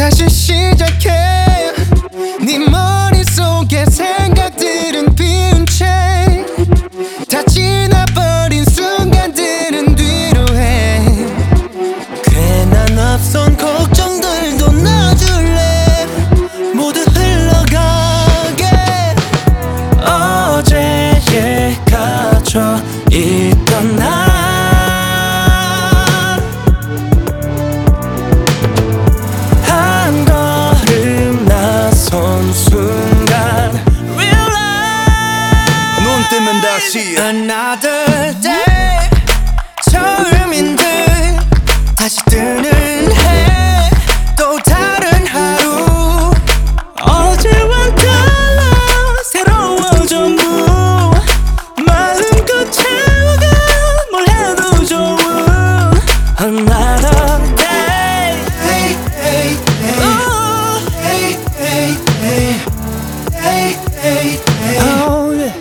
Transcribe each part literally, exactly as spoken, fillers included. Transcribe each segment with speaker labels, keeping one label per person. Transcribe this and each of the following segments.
Speaker 1: 다시 시작해. 네 머릿속에 생각들은 비운 채 다 지나버린 순간들은 뒤로 해.
Speaker 2: 괜한 앞선 걱정들도 놔줄래. 모두 흘러가게. 어제에 갇혀 있던 나 한 걸음 나선 순간 Realize
Speaker 3: 눈 뜨면 다시
Speaker 2: Another day. 처음인데 다시 뜨는 해. 또 다른 하루. 어제와 달라 새로워 전부. 마음껏 채워가 뭘 해도 좋은 Another day. Hey, hey, hey. Oh. Hey, hey, hey. Hey, hey, hey. Oh, yeah.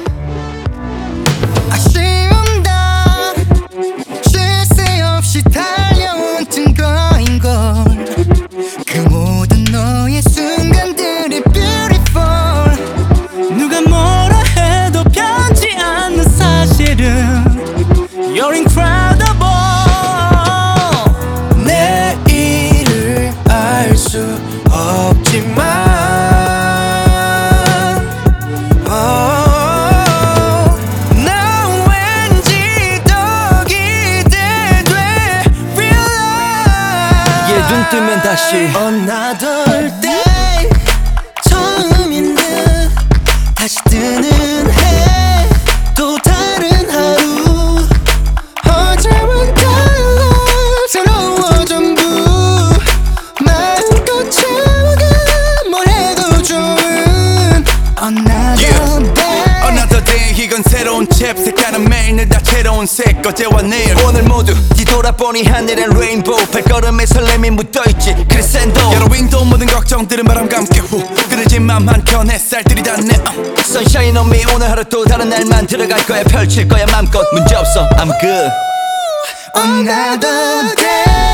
Speaker 1: 아쉬움다 쉴 새 없이 달려온 증거인걸. 그 모든 너의 순간들이 beautiful.
Speaker 2: 누가 뭐라 해도 변치 않는 사실은 You're incredible. 내일을 알 수 없지만 oh, 난 왠지 더 기대돼. Realize
Speaker 3: 얘 눈 뜨면 다시
Speaker 2: Another day. 처음인 듯 다시 뜨는 해. 또 다른 하루.
Speaker 1: 어제와 달라 새로워 전부. 마음껏 채워가 뭘 해도 좋은 Another
Speaker 3: Yeah.
Speaker 1: day.
Speaker 3: Another day. 이건 새로운 챕. 색깔은 매일 늘 다채로운 색. 어제와 내일 오늘 모두 뒤돌아보니 하늘엔 레인보우. 발걸음에 설렘이 묻어있지 크리센도. 여러 윈도우 모든 걱정들은 바람 감겨 후 그늘진 맘 한켠 햇살들이 닿네. uh. Sunshine on me. 오늘 하루 또 다른 날만 들어갈 거야. 펼칠 거야 맘껏 문제없어 I'm good.
Speaker 1: Another day.